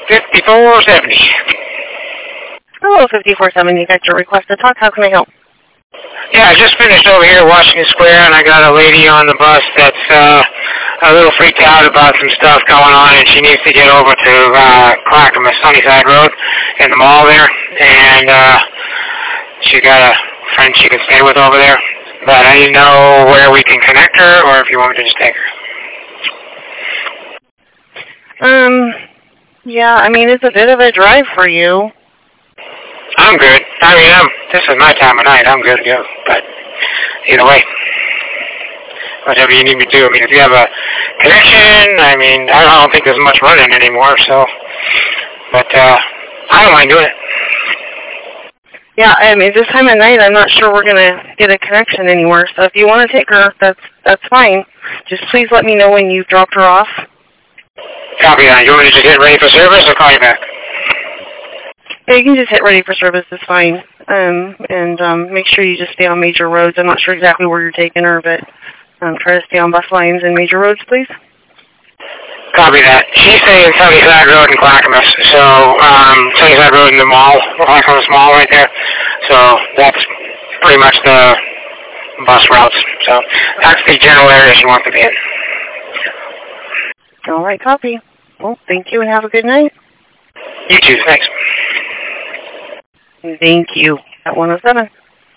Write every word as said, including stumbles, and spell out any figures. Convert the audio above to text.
fifty-four seventy. Hello, fifty-four seventy. You got your request to talk. How can I help? Yeah, I just finished over here Washington Square, and I got a lady on the bus that's uh, a little freaked out about some stuff going on, and she needs to get over to uh, Clackamas, Sunnyside Road, in the mall there, and uh, she's got a friend she can stay with over there. But I didn't know where we can connect her, or if you want me to just take her. Um, yeah, I mean, it's a bit of a drive for you. I'm good. I mean, I'm, this is my time of night. I'm good to go. But either way, whatever you need me to do. I mean, if you have a connection, I mean, I don't think there's much running anymore, so. But uh, I don't mind doing it. Yeah, I mean, this time of night, I'm not sure we're going to get a connection anywhere. So if you want to take her, that's that's fine. Just please let me know when you've dropped her off. Copy that. You want me to just hit ready for service or call you back? Yeah, you can just hit ready for service. It's fine. Um, and um, make sure you just stay on major roads. I'm not sure exactly where you're taking her, but um, try to stay on bus lines and major roads, please. Copy that. She's staying Sunnyside Road in Clackamas. So, um, Sunnyside Road in the mall, Clackamas Mall right there. So that's pretty much the bus routes. So that's the general area she wants to be in. All right, copy. Well, thank you and have a good night. You too. Thanks. Thank you. At one oh seven.